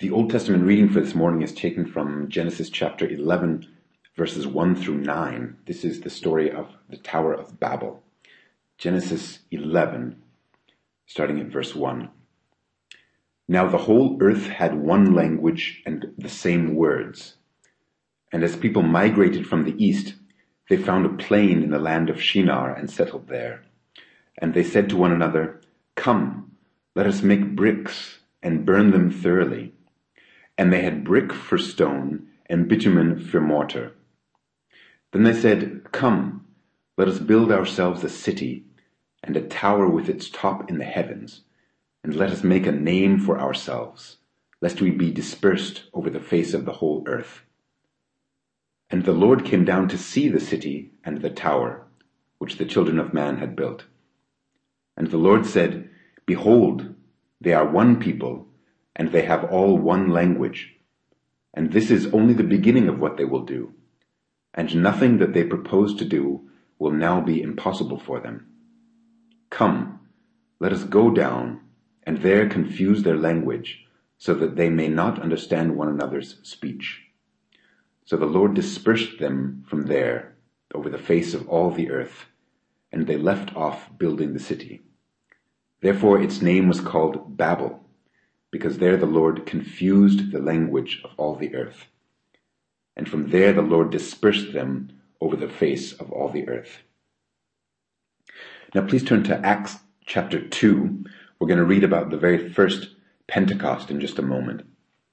The Old Testament reading for this morning is taken from Genesis chapter 11, verses 1 through 9. This is the story of the Tower of Babel. Genesis 11, starting at verse 1. Now the whole earth had one language and the same words. And as people migrated from the east, they found a plain in the land of Shinar and settled there. And they said to one another, "Come, let us make bricks and burn them thoroughly." And they had brick for stone and bitumen for mortar. Then they said, "Come, let us build ourselves a city and a tower with its top in the heavens, and let us make a name for ourselves, lest we be dispersed over the face of the whole earth." And the Lord came down to see the city and the tower, which the children of man had built. And the Lord said, "Behold, they are one people, and they have all one language. And this is only the beginning of what they will do. And nothing that they propose to do will now be impossible for them. Come, let us go down, and there confuse their language, so that they may not understand one another's speech." So the Lord dispersed them from there over the face of all the earth, and they left off building the city. Therefore its name was called Babel, because there the Lord confused the language of all the earth. And from there the Lord dispersed them over the face of all the earth. Now please turn to Acts chapter 2. We're going to read about the very first Pentecost in just a moment.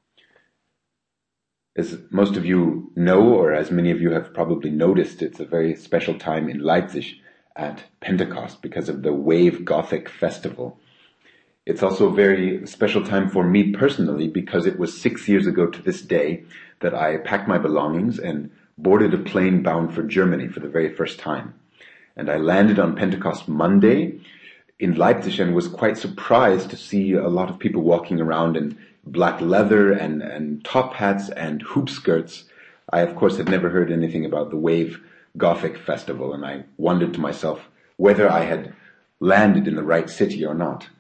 As most of you know, or as many of you have probably noticed, it's a very special time in Leipzig at Pentecost because of the Wave Gothic Festival. It's also a very special time for me personally because it was 6 years ago to this day that I packed my belongings and boarded a plane bound for Germany for the very first time. And I landed on Pentecost Monday in Leipzig and was quite surprised to see a lot of people walking around in black leather and top hats and hoop skirts. I, of course, had never heard anything about the Wave Gothic Festival, and I wondered to myself whether I had landed in the right city or not.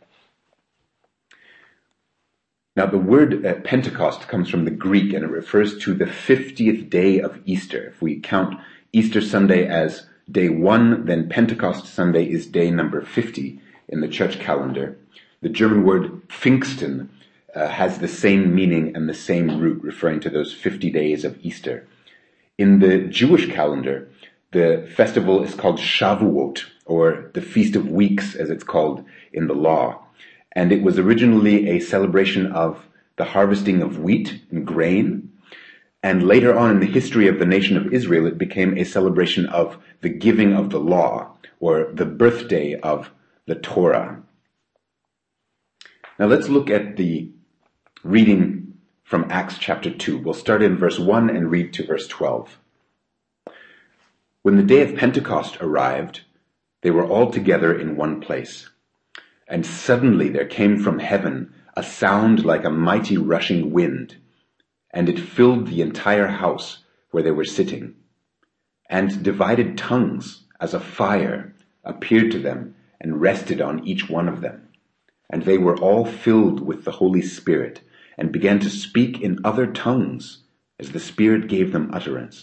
Now, the word Pentecost comes from the Greek, and it refers to the 50th day of Easter. If we count Easter Sunday as day 1, then Pentecost Sunday is day number 50 in the church calendar. The German word Pfingsten has the same meaning and the same root, referring to those 50 days of Easter. In the Jewish calendar, the festival is called Shavuot, or the Feast of Weeks, as it's called in the law. And it was originally a celebration of the harvesting of wheat and grain. And later on in the history of the nation of Israel, it became a celebration of the giving of the law, or the birthday of the Torah. Now let's look at the reading from Acts chapter 2. We'll start in verse 1 and read to verse 12. When the day of Pentecost arrived, they were all together in one place. And suddenly there came from heaven a sound like a mighty rushing wind, and it filled the entire house where they were sitting. And divided tongues as a fire appeared to them and rested on each one of them. And they were all filled with the Holy Spirit and began to speak in other tongues as the Spirit gave them utterance.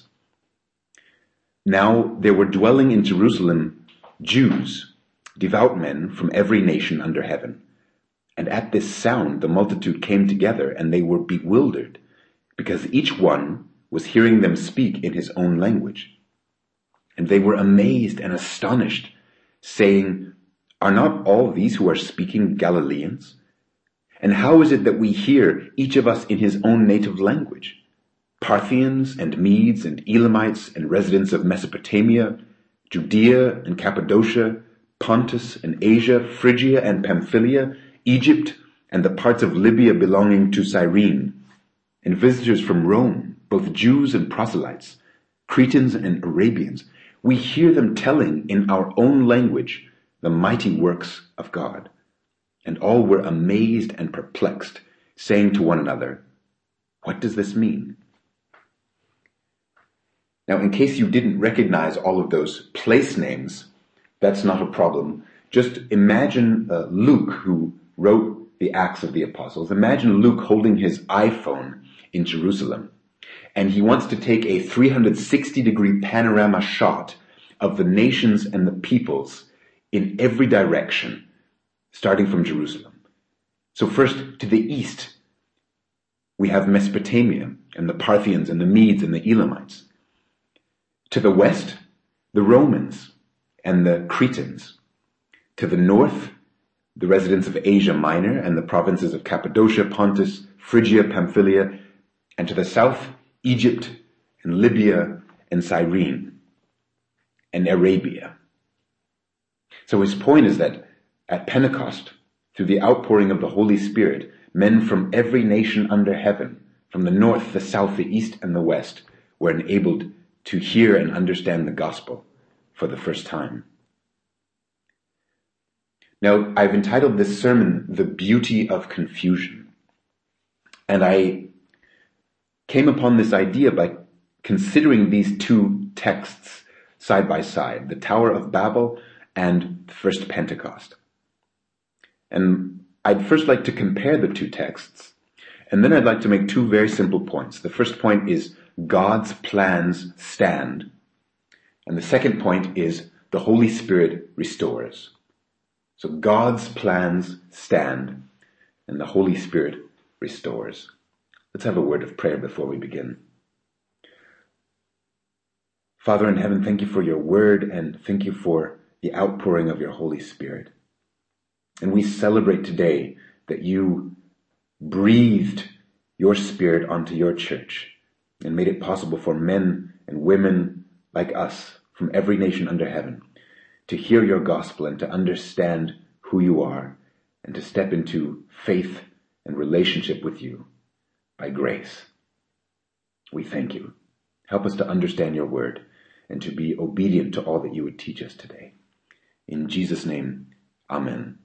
Now there were dwelling in Jerusalem Jews, devout men from every nation under heaven. And at this sound the multitude came together, and they were bewildered, because each one was hearing them speak in his own language. And they were amazed and astonished, saying, "Are not all these who are speaking Galileans? And how is it that we hear each of us in his own native language? Parthians and Medes and Elamites and residents of Mesopotamia, Judea and Cappadocia, Pontus and Asia, Phrygia and Pamphylia, Egypt and the parts of Libya belonging to Cyrene, and visitors from Rome, both Jews and proselytes, Cretans and Arabians. We hear them telling in our own language the mighty works of God." And all were amazed and perplexed, saying to one another, "What does this mean?" Now, in case you didn't recognize all of those place names, that's not a problem. Just imagine Luke, who wrote the Acts of the Apostles, imagine Luke holding his iPhone in Jerusalem, and he wants to take a 360-degree panorama shot of the nations and the peoples in every direction, starting from Jerusalem. So first, to the east, we have Mesopotamia and the Parthians and the Medes and the Elamites. To the west, the Romans and the Cretans. To the north, the residents of Asia Minor and the provinces of Cappadocia, Pontus, Phrygia, Pamphylia, and to the south, Egypt and Libya and Cyrene and Arabia. So his point is that at Pentecost, through the outpouring of the Holy Spirit, men from every nation under heaven, from the north, the south, the east, and the west, were enabled to hear and understand the gospel for the first time. Now, I've entitled this sermon, The Beauty of Confusion. And I came upon this idea by considering these two texts side by side, the Tower of Babel and the First Pentecost. And I'd first like to compare the two texts, and then I'd like to make two very simple points. The first point is God's plans stand, and the second point is the Holy Spirit restores. So God's plans stand, and the Holy Spirit restores. Let's have a word of prayer before we begin. Father in heaven, thank you for your word, and thank you for the outpouring of your Holy Spirit. And we celebrate today that you breathed your Spirit onto your church and made it possible for men and women like us from every nation under heaven to hear your gospel and to understand who you are and to step into faith and relationship with you by grace. We thank you. Help us to understand your word and to be obedient to all that you would teach us today. In Jesus' name, amen.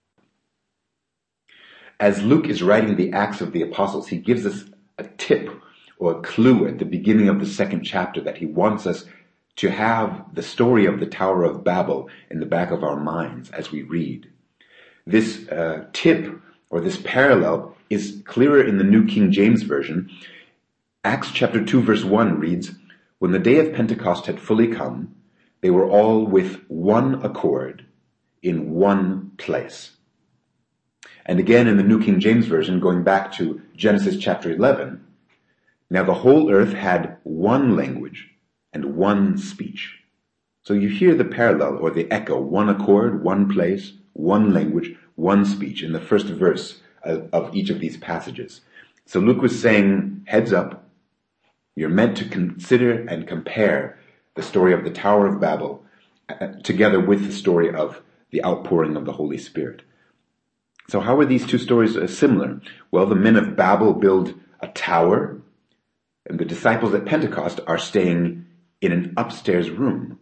As Luke is writing the Acts of the Apostles, he gives us a tip or a clue at the beginning of the second chapter that he wants us to have the story of the Tower of Babel in the back of our minds as we read. This tip or this parallel is clearer in the New King James Version. Acts chapter 2 verse 1 reads, "When the day of Pentecost had fully come, they were all with one accord in one place." And again in the New King James Version, going back to Genesis chapter 11, "Now the whole earth had one language and one speech." So you hear the parallel or the echo, one accord, one place, one language, one speech in the first verse of each of these passages. So Luke was saying, heads up, you're meant to consider and compare the story of the Tower of Babel together with the story of the outpouring of the Holy Spirit. So how are these two stories similar? Well, the men of Babel build a tower, and the disciples at Pentecost are staying in an upstairs room.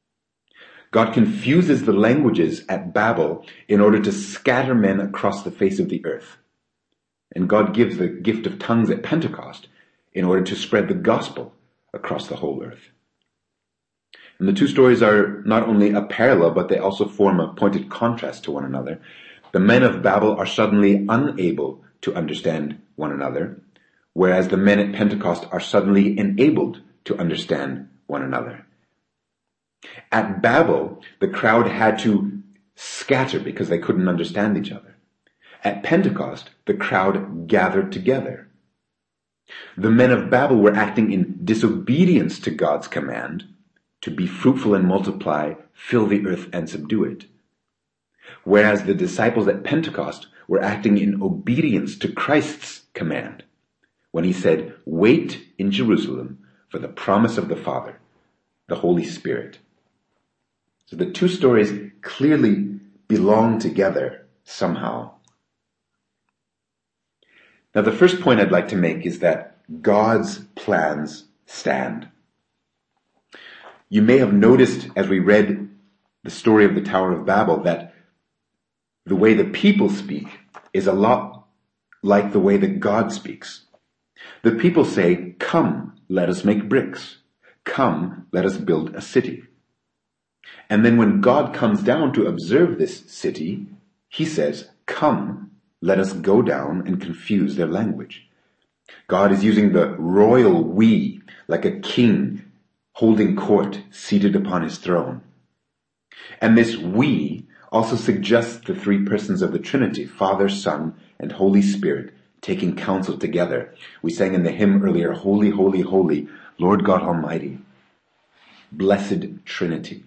God confuses the languages at Babel in order to scatter men across the face of the earth. And God gives the gift of tongues at Pentecost in order to spread the gospel across the whole earth. And the two stories are not only a parallel, but they also form a pointed contrast to one another. The men of Babel are suddenly unable to understand one another, whereas the men at Pentecost are suddenly enabled to understand one another. At Babel, the crowd had to scatter because they couldn't understand each other. At Pentecost, the crowd gathered together. The men of Babel were acting in disobedience to God's command to be fruitful and multiply, fill the earth and subdue it. Whereas the disciples at Pentecost were acting in obedience to Christ's command when he said, "Wait in Jerusalem for the promise of the Father, the Holy Spirit." So the two stories clearly belong together somehow. Now the first point I'd like to make is that God's plans stand. You may have noticed as we read the story of the Tower of Babel that the way the people speak is a lot like the way that God speaks. The people say, "Come, let us make bricks. Come, let us build a city." And then when God comes down to observe this city, he says, "Come, Let us go down and confuse their language. God is using the royal we, like a king holding court, seated upon his throne. And this we also suggests the three persons of the Trinity, Father, Son, and Holy Spirit, taking counsel together. We sang in the hymn earlier, Holy, Holy, Holy, Lord God Almighty. Blessed Trinity.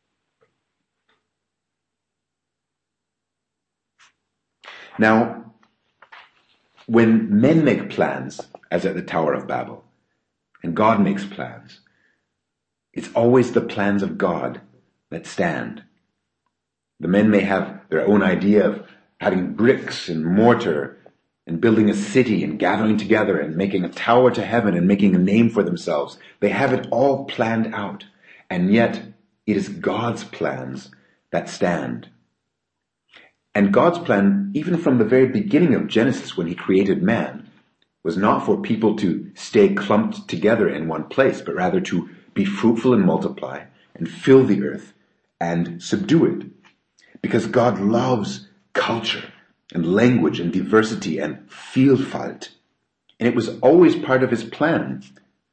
Now, when men make plans, as at the Tower of Babel, and God makes plans, it's always the plans of God that stand. The men may have their own idea of having bricks and mortar and building a city and gathering together and making a tower to heaven and making a name for themselves. They have it all planned out. And yet, it is God's plans that stand. And God's plan, even from the very beginning of Genesis when he created man, was not for people to stay clumped together in one place, but rather to be fruitful and multiply and fill the earth and subdue it. Because God loves culture and language and diversity and Vielfalt. And it was always part of his plan.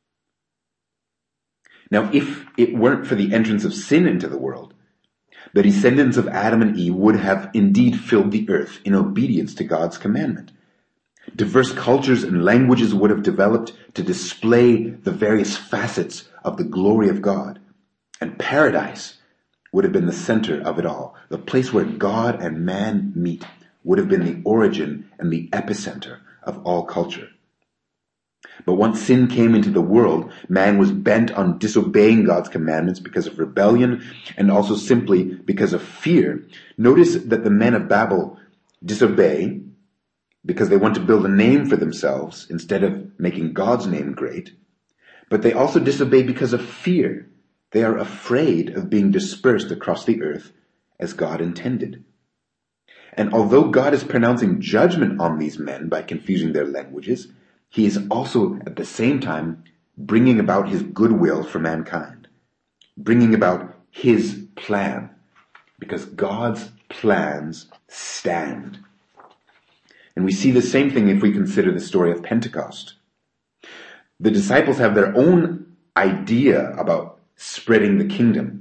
Now, if it weren't for the entrance of sin into the world, the descendants of Adam and Eve would have indeed filled the earth in obedience to God's commandment. Diverse cultures and languages would have developed to display the various facets of the glory of God. And paradise would have been the center of it all. The place where God and man meet would have been the origin and the epicenter of all culture. But once sin came into the world, man was bent on disobeying God's commandments because of rebellion and also simply because of fear. Notice that the men of Babel disobey because they want to build a name for themselves instead of making God's name great. But they also disobey because of fear. They are afraid of being dispersed across the earth as God intended. And although God is pronouncing judgment on these men by confusing their languages, he is also at the same time bringing about his goodwill for mankind, bringing about his plan, because God's plans stand. And we see the same thing if we consider the story of Pentecost. The disciples have their own idea about spreading the kingdom.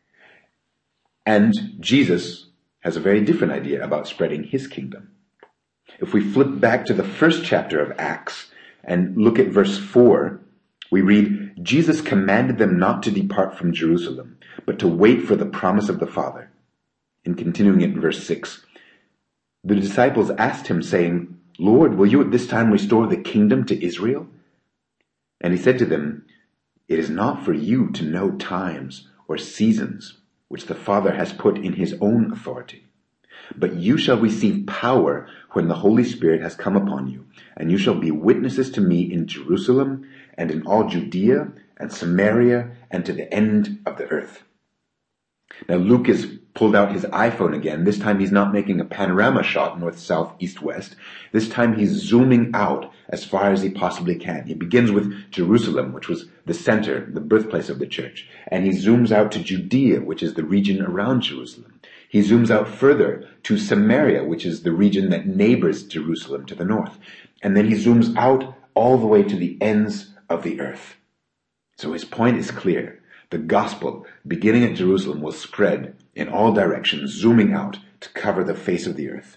And Jesus has a very different idea about spreading his kingdom. If we flip back to the first chapter of Acts and look at verse 4, we read, Jesus commanded them not to depart from Jerusalem, but to wait for the promise of the Father. And continuing in verse 6, the disciples asked him, saying, Lord, will you at this time restore the kingdom to Israel? And he said to them, it is not for you to know times or seasons which the Father has put in his own authority. But you shall receive power when the Holy Spirit has come upon you, and you shall be witnesses to me in Jerusalem and in all Judea and Samaria and to the end of the earth. Now Luke has pulled out his iPhone again. This time he's not making a panorama shot, north, south, east, west. This time he's zooming out as far as he possibly can. He begins with Jerusalem, which was the center, the birthplace of the church. And he zooms out to Judea, which is the region around Jerusalem. He zooms out further to Samaria, which is the region that neighbors Jerusalem to the north. And then he zooms out all the way to the ends of the earth. So his point is clear. The gospel, beginning at Jerusalem, will spread in all directions, zooming out to cover the face of the earth.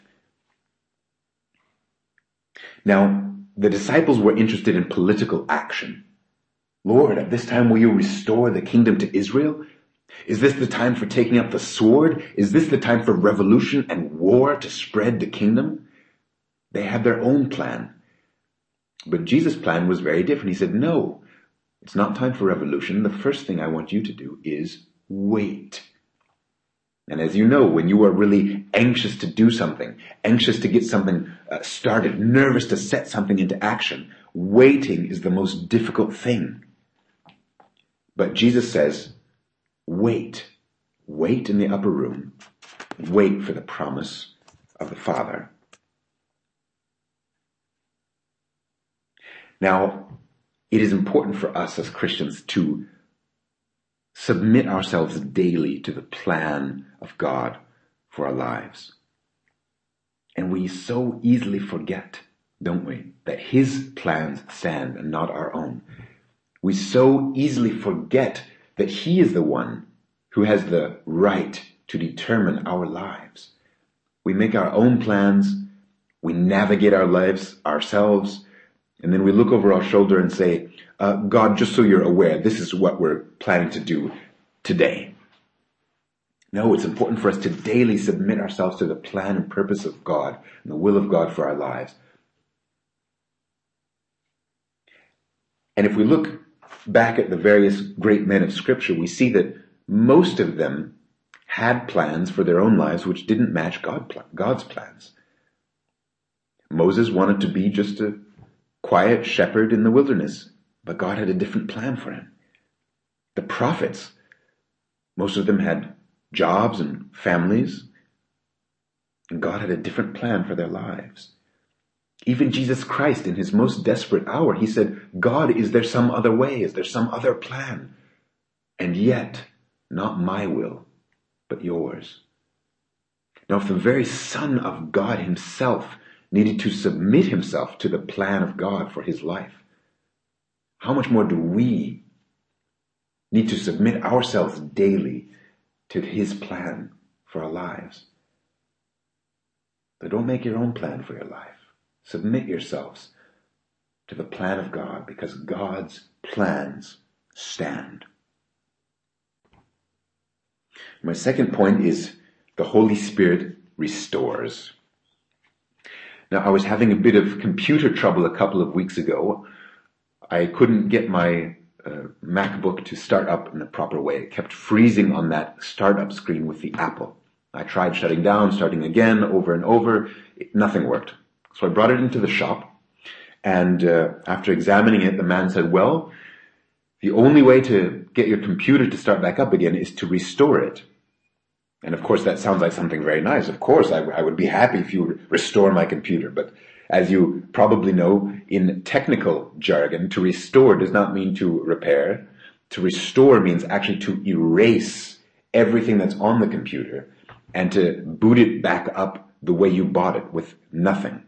Now, the disciples were interested in political action. Lord, at this time will you restore the kingdom to Israel? Is this the time for taking up the sword? Is this the time for revolution and war to spread the kingdom? They had their own plan. But Jesus' plan was very different. He said, no, it's not time for revolution. The first thing I want you to do is wait. And as you know, when you are really anxious to do something, anxious to get something started, nervous to set something into action, waiting is the most difficult thing. But Jesus says, wait. Wait in the upper room. Wait for the promise of the Father. Now, it is important for us as Christians to submit ourselves daily to the plan of God for our lives. And we so easily forget, don't we, that his plans stand and not our own. We so easily forget that he is the one who has the right to determine our lives. We make our own plans, we navigate our lives ourselves, and then we look over our shoulder and say, God, just so you're aware, this is what we're planning to do today. No, it's important for us to daily submit ourselves to the plan and purpose of God and the will of God for our lives. And if we look back at the various great men of Scripture, we see that most of them had plans for their own lives which didn't match God's plans. Moses wanted to be just a quiet shepherd in the wilderness, but God had a different plan for him. The prophets, most of them had jobs and families, and God had a different plan for their lives. Even Jesus Christ, in his most desperate hour, he said, God, is there some other way? Is there some other plan? And yet, not my will, but yours. Now, if the very Son of God himself needed to submit himself to the plan of God for his life, how much more do we need to submit ourselves daily to his plan for our lives? But don't make your own plan for your life. Submit yourselves to the plan of God, because God's plans stand. My second point is the Holy Spirit restores. Now, I was having a bit of computer trouble a couple of weeks ago. I couldn't get my MacBook to start up in the proper way. It kept freezing on that startup screen with the Apple. I tried shutting down, starting again, over and over. Nothing worked. So I brought it into the shop, and after examining it, the man said, well, the only way to get your computer to start back up again is to restore it. And of course, that sounds like something very nice. Of course, I would be happy if you would restore my computer. But as you probably know, in technical jargon, to restore does not mean to repair. To restore means actually to erase everything that's on the computer and to boot it back up the way you bought it, with nothing.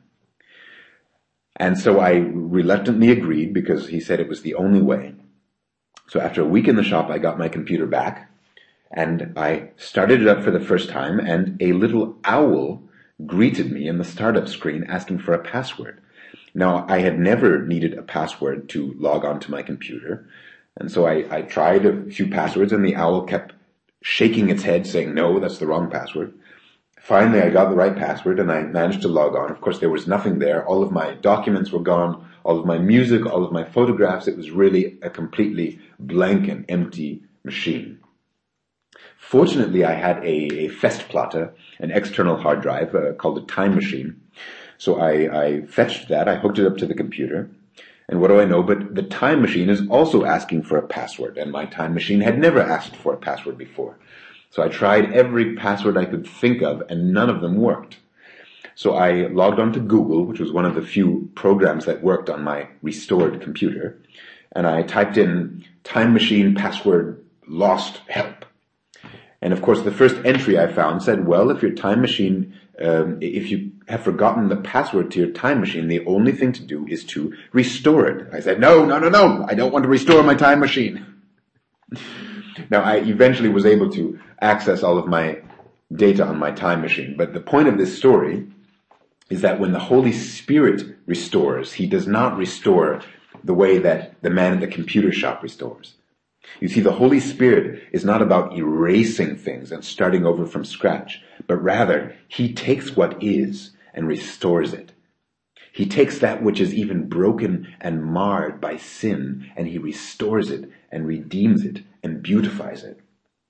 And so I reluctantly agreed, because he said it was the only way. So after a week in the shop, I got my computer back, and I started it up for the first time, and a little owl greeted me in the startup screen asking for a password. Now, I had never needed a password to log on to my computer, and so I tried a few passwords, and the owl kept shaking its head saying, no, that's the wrong password. Finally, I got the right password, and I managed to log on. Of course, there was nothing there. All of my documents were gone, all of my music, all of my photographs. It was really a completely blank and empty machine. Fortunately, I had a Festplatte, an external hard drive called a Time Machine. So I fetched that, I hooked it up to the computer, and what do I know, but the Time Machine is also asking for a password, and my Time Machine had never asked for a password before. So I tried every password I could think of, and none of them worked. So I logged on to Google, which was one of the few programs that worked on my restored computer, and I typed in Time Machine password lost help. And of course, the first entry I found said, well, if your Time Machine, if you have forgotten the password to your Time Machine, the only thing to do is to restore it. I said, no, I don't want to restore my Time Machine. Now, I eventually was able to access all of my data on my Time Machine, but the point of this story is that when the Holy Spirit restores, he does not restore the way that the man at the computer shop restores. You see, the Holy Spirit is not about erasing things and starting over from scratch, but rather, he takes what is and restores it. He takes that which is even broken and marred by sin, and he restores it and redeems it and beautifies it.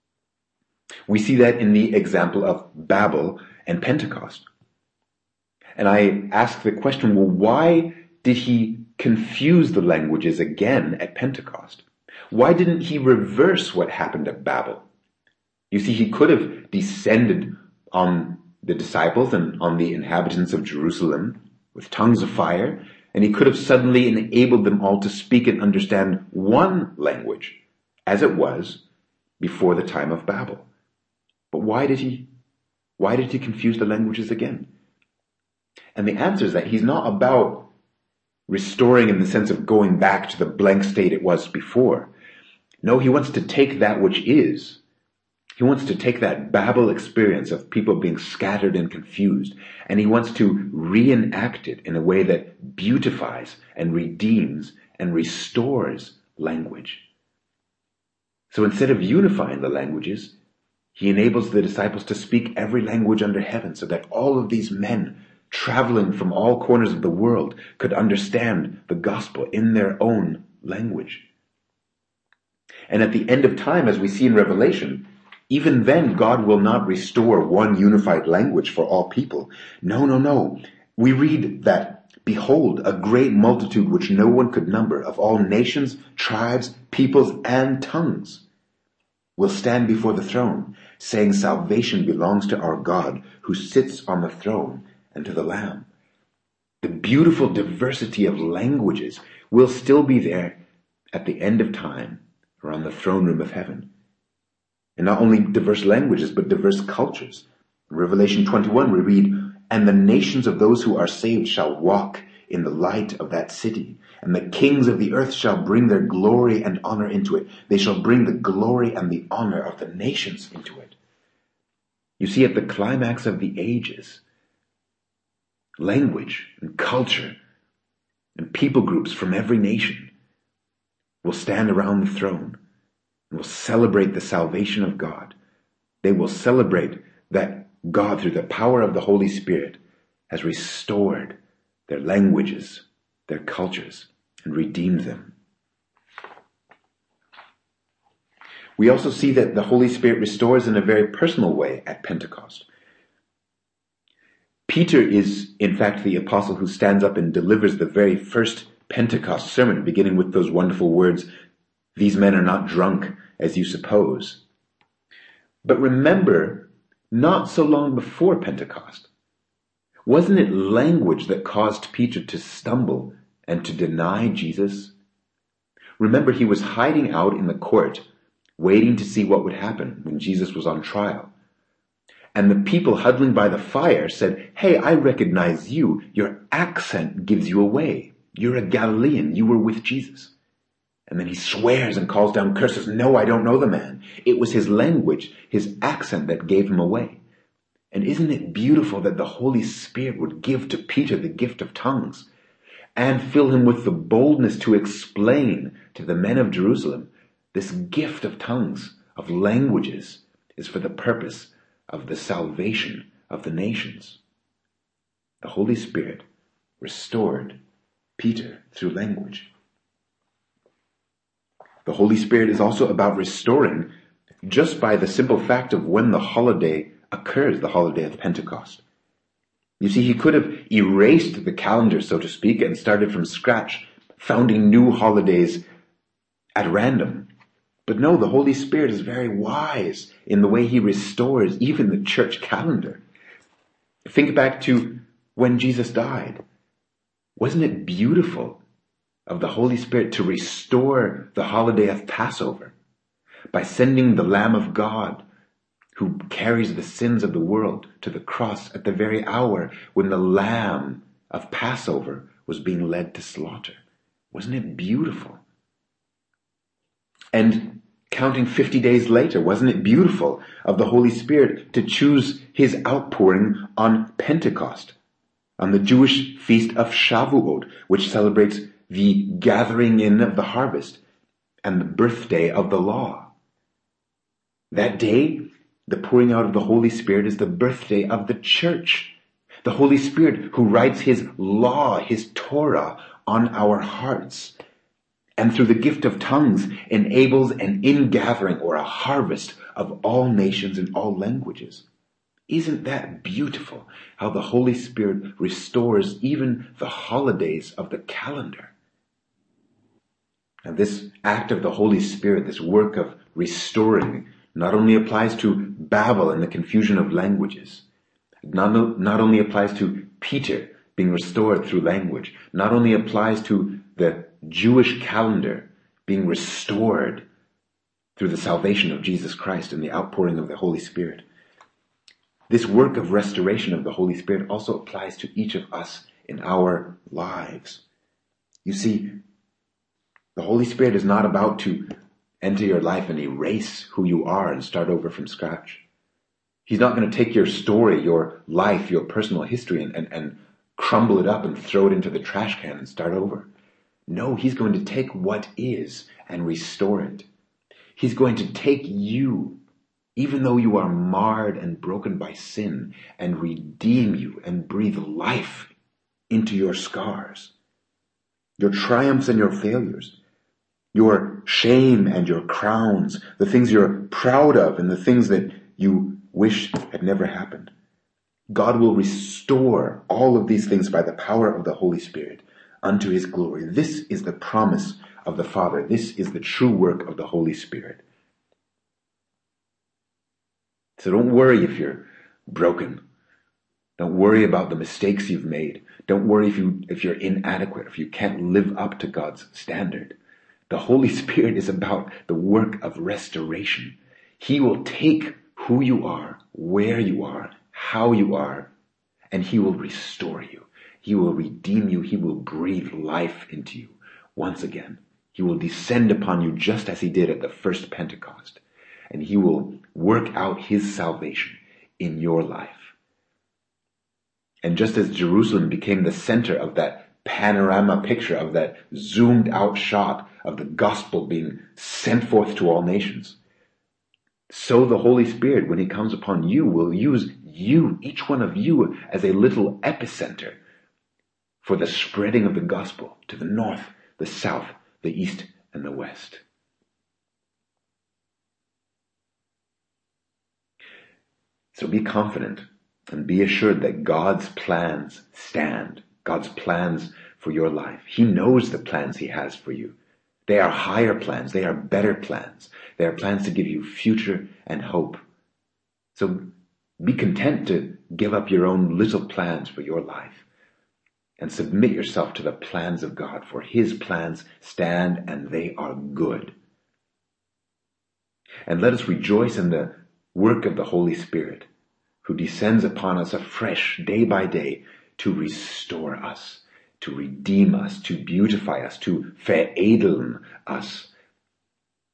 We see that in the example of Babel and Pentecost. And I ask the question, well, why did he confuse the languages again at Pentecost? Why didn't he reverse what happened at Babel? You see, he could have descended on the disciples and on the inhabitants of Jerusalem with tongues of fire, and he could have suddenly enabled them all to speak and understand one language, as it was before the time of Babel. But why did he confuse the languages again? And the answer is that he's not about restoring in the sense of going back to the blank state it was before. No, he wants to take that which is. He wants to take that Babel experience of people being scattered and confused, and he wants to reenact it in a way that beautifies and redeems and restores language. So instead of unifying the languages, he enables the disciples to speak every language under heaven so that all of these men traveling from all corners of the world could understand the gospel in their own language. And at the end of time, as we see in Revelation, even then God will not restore one unified language for all people. No. We read that, behold, a great multitude which no one could number, of all nations, tribes, peoples, and tongues, will stand before the throne, saying, salvation belongs to our God who sits on the throne and to the Lamb. The beautiful diversity of languages will still be there at the end of time, around the throne room of heaven. And not only diverse languages, but diverse cultures. In Revelation 21 we read, and the nations of those who are saved shall walk in the light of that city, and the kings of the earth shall bring their glory and honor into it. They shall bring the glory and the honor of the nations into it. You see, at the climax of the ages, language and culture and people groups from every nation will stand around the throne and will celebrate the salvation of God. They will celebrate that God, through the power of the Holy Spirit, has restored their languages, their cultures, and redeemed them. We also see that the Holy Spirit restores in a very personal way at Pentecost. Peter is, in fact, the apostle who stands up and delivers the very first Pentecost sermon, beginning with those wonderful words, these men are not drunk as you suppose. But remember, not so long before Pentecost, wasn't it language that caused Peter to stumble and to deny Jesus? Remember, he was hiding out in the court, waiting to see what would happen when Jesus was on trial. And the people huddling by the fire said, hey, I recognize you. Your accent gives you away. You're a Galilean. You were with Jesus. And then he swears and calls down curses. No, I don't know the man. It was his language, his accent that gave him away. And isn't it beautiful that the Holy Spirit would give to Peter the gift of tongues and fill him with the boldness to explain to the men of Jerusalem, this gift of tongues, of languages, is for the purpose of the salvation of the nations. The Holy Spirit restored Peter through language. The Holy Spirit is also about restoring just by the simple fact of when the holiday occurs, the holiday of Pentecost. You see, he could have erased the calendar, so to speak, and started from scratch, founding new holidays at random. But no, the Holy Spirit is very wise in the way he restores even the church calendar. Think back to when Jesus died. Wasn't it beautiful of the Holy Spirit to restore the holiday of Passover by sending the Lamb of God who carries the sins of the world to the cross at the very hour when the Lamb of Passover was being led to slaughter? Wasn't it beautiful? And counting 50 days later, wasn't it beautiful of the Holy Spirit to choose his outpouring on Pentecost, on the Jewish feast of Shavuot, which celebrates the gathering in of the harvest and the birthday of the law? That day, the pouring out of the Holy Spirit is the birthday of the church. The Holy Spirit who writes his law, his Torah, on our hearts. And through the gift of tongues enables an ingathering or a harvest of all nations and all languages. Isn't that beautiful how the Holy Spirit restores even the holidays of the calendar? And this act of the Holy Spirit, this work of restoring, not only applies to Babel and the confusion of languages, not only applies to Peter being restored through language, not only applies to the Jewish calendar being restored through the salvation of Jesus Christ and the outpouring of the Holy Spirit. This work of restoration of the Holy Spirit also applies to each of us in our lives. You see, the Holy Spirit is not about to enter your life and erase who you are and start over from scratch. He's not going to take your story, your life, your personal history and crumble it up and throw it into the trash can and start over. No, he's going to take what is and restore it. He's going to take you, even though you are marred and broken by sin, and redeem you and breathe life into your scars, your triumphs and your failures, your shame and your crowns, the things you're proud of and the things that you wish had never happened. God will restore all of these things by the power of the Holy Spirit unto his glory. This is the promise of the Father. This is the true work of the Holy Spirit. So don't worry if you're broken. Don't worry about the mistakes you've made. Don't worry if you're inadequate, if you can't live up to God's standard. The Holy Spirit is about the work of restoration. He will take who you are, where you are, how you are, and he will restore you. He will redeem you. He will breathe life into you once again. He will descend upon you just as he did at the first Pentecost. And he will work out his salvation in your life. And just as Jerusalem became the center of that panorama picture, of that zoomed out shot of the gospel being sent forth to all nations, so the Holy Spirit, when he comes upon you, will use you, each one of you, as a little epicenter for the spreading of the gospel to the north, the south, the east, and the west. So be confident and be assured that God's plans stand. God's plans for your life. He knows the plans he has for you. They are higher plans. They are better plans. They are plans to give you future and hope. So be content to give up your own little plans for your life and submit yourself to the plans of God, for his plans stand and they are good. And let us rejoice in the work of the Holy Spirit, who descends upon us afresh day by day to restore us, to redeem us, to beautify us, to veredeln us,